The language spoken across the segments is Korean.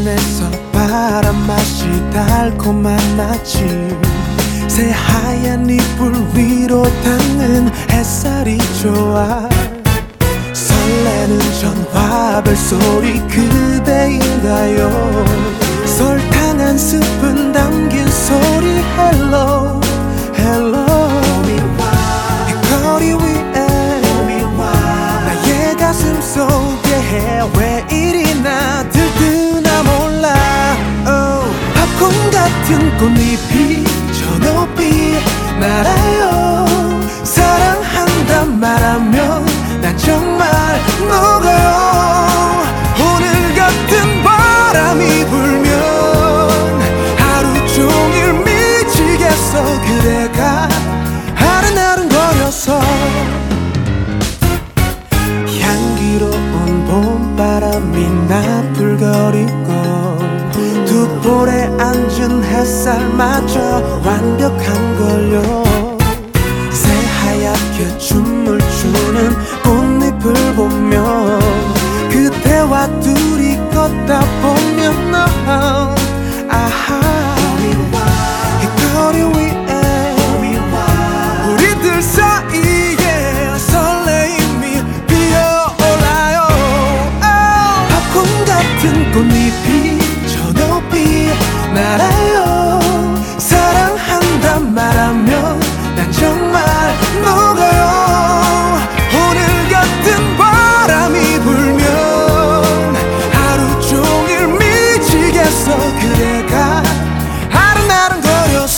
안에서 바람 맛이 달콤한 아침, 새하얀 이불 위로 닿는 햇살이 좋아. 설레는 전화벨 소리 그대인가요? 설탕 한 스푼 담긴 소리 hello hello. 이 거리 위에 나의 가슴 속에 왜 이리나 들뜨나 몰라. 팝콘 같은 꽃잎이 저 높이 날아요. 사랑한단 말하면 난 정말 녹아요. 오늘 같은 바람이 불면 하루 종일 미치겠어. 그대가 아른아른거려서 향기로운 봄바람이 나풀거리고 두 볼에 앉은 햇살마저 완벽한걸요. 새하얗게 춤을 추는 꽃잎을 보며 그대와 둘이 걷다 보면 아하. 이 거리 위에 우리들 사이에 설레임이 피어올라요. 팝콘 같은 꽃잎이 저 높이 날아요. 사랑한단 말하면 난 정말 녹아요. 오늘 같은 바람이 불면 하루 종일 미치겠어. 그대가 아른아른거려서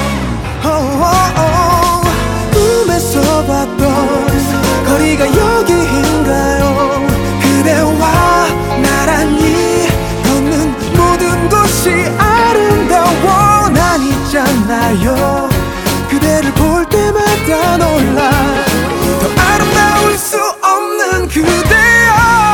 꿈에서 봤던 거리가 여기인가요? 그대와 나란히 걷는 모든 곳이 아름다워. 난 있잖아요. 그대를 볼 때마다 놀라. 더 아름다울 수 없는 그대여.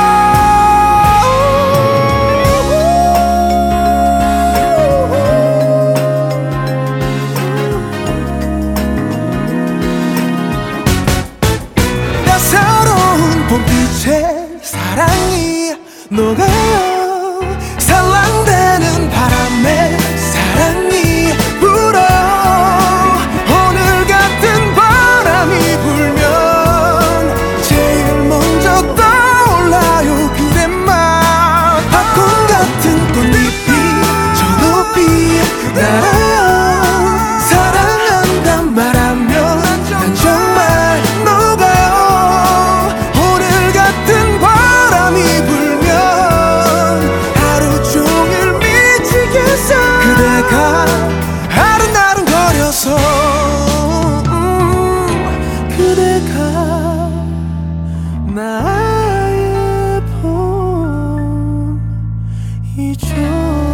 따사로운 봄빛에 사랑이 녹아요. 살랑대는 바람에 사랑이 불어. 오늘 같은 바람이 불면 제일 먼저 떠올라요. 그대만. 팝콘 같은 꽃잎이 저 높이 날아요. 사랑한단 말하면 난 정말 녹아요. 오늘 같은 바람이 불면 하루 종일 미치겠어. 그대가 아른아른거려서 그대가 나의 봄이죠.